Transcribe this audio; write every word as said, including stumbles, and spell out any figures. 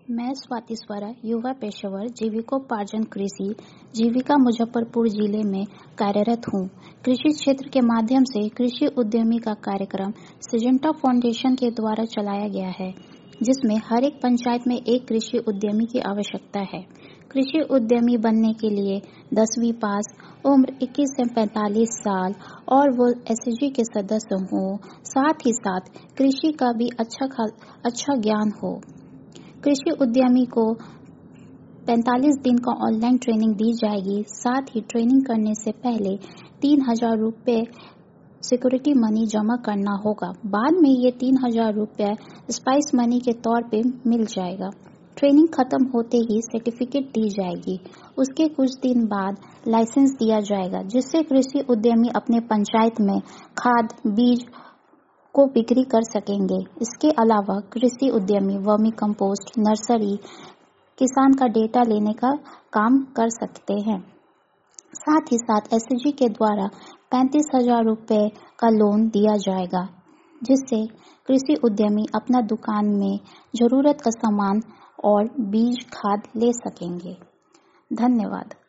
मैं स्वाति स्वरा, युवा पेशेवर जीविकोपार्जन कृषि जीविका मुजफ्फरपुर जिले में कार्यरत हूँ। कृषि क्षेत्र के माध्यम से कृषि उद्यमी का कार्यक्रम सिजेंटा फाउंडेशन के द्वारा चलाया गया है, जिसमें हर एक पंचायत में एक कृषि उद्यमी की आवश्यकता है। कृषि उद्यमी बनने के लिए दसवीं पास, उम्र इक्कीस से पैंतालीस साल और वो एसएचजी के सदस्य हों, साथ ही साथ कृषि का भी अच्छा अच्छा ज्ञान हो। कृषि उद्यमी को पैंतालीस दिन का ऑनलाइन ट्रेनिंग दी जाएगी। साथ ही ट्रेनिंग करने से पहले तीन हजार रुपये सिक्योरिटी मनी जमा करना होगा। बाद में ये तीन हजार रुपये स्पाइस मनी के तौर पे मिल जाएगा। ट्रेनिंग खत्म होते ही सर्टिफिकेट दी जाएगी। उसके कुछ दिन बाद लाइसेंस दिया जाएगा, जिससे कृषि उद्यमी अपने पंचायत में खाद, बीज को बिक्री कर सकेंगे। इसके अलावा कृषि उद्यमी वर्मी कंपोस्ट, नर्सरी, किसान का डेटा लेने का काम कर सकते हैं। साथ ही साथ एसएचजी के द्वारा पैंतीस हजार रुपये का लोन दिया जाएगा, जिससे कृषि उद्यमी अपना दुकान में जरूरत का सामान और बीज खाद ले सकेंगे। धन्यवाद।